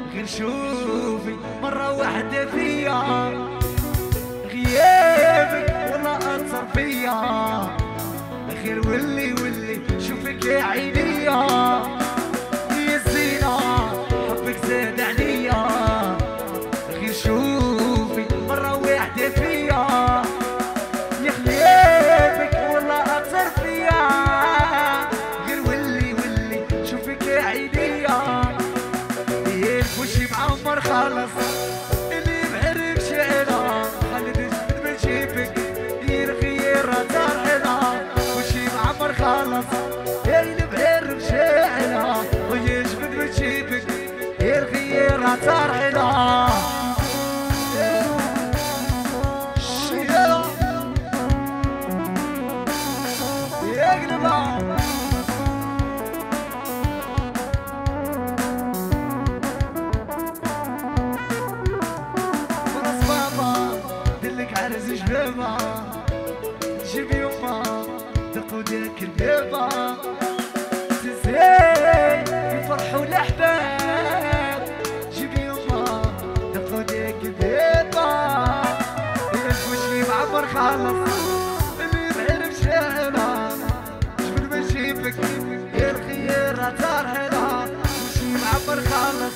غير شوفي مرة واحدة فيا، غيابك والله أثر فيا، غير ولي شوفك يا عينيا، يا الزينة حبك زاد عليا، غير شوفي مرة واحدة فيا، يا غيابك والله أثر فيا، غير ولي شوفك يا عينيا، وشي معمر خالص اللي بعرف شعرها خلي نجبد من شيبك يرخي الرزار حنا، وشي معمر خالص اللي بعرف شعرها ويجبد من شيبك يرخي الرزار حنا. يا قلبها عرس جبابة جيب يما تقودك البابة تزين يفرحوا الأحباب، جيب يما تقودك البابة يلفوشي معبر خالص اللي بعرف شعرها جبل ما جيبك يرخي الرزار هنا، وشي معبر خالص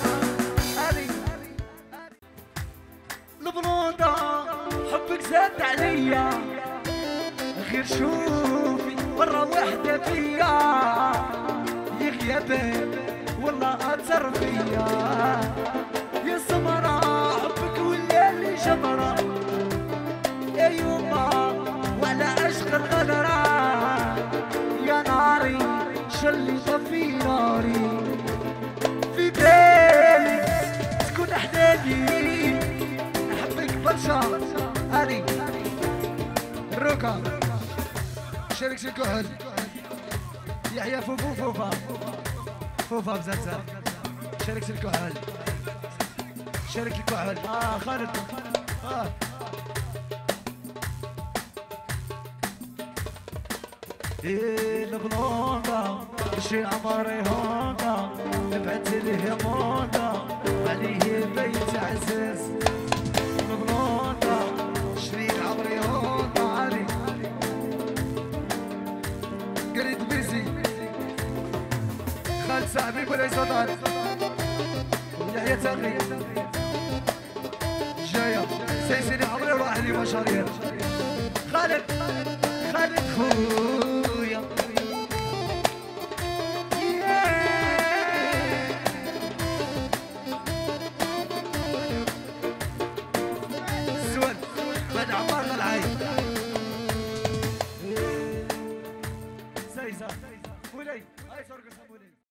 البلوطة حبك زاد عليا، غير شوفي مرة واحدة فيا، يا غيابك والله أثر فيا، يا سمرة حبك ولا اللي جمرة، يا يوما وعلى عشق الغدرة، يا ناري شلي طفي ناري، في بالي تكون أحلامي برشا هاني الروكا شارك شي الكحل يحيى فوفا بزاف شارك شي الكحل شارك الكحل خالد إيه البلوندا شي عمري هوندا نبعت ليه موندا عليه بيت عزاز شريك عمري هوندا علي قريت بيزي خالد صاحبي ولا يصدر يحيى تاقي جايه سيسيني عمري وراح لي مشاريع خالد خويا السؤال بعد عمار العين زي ولي هاي سرقة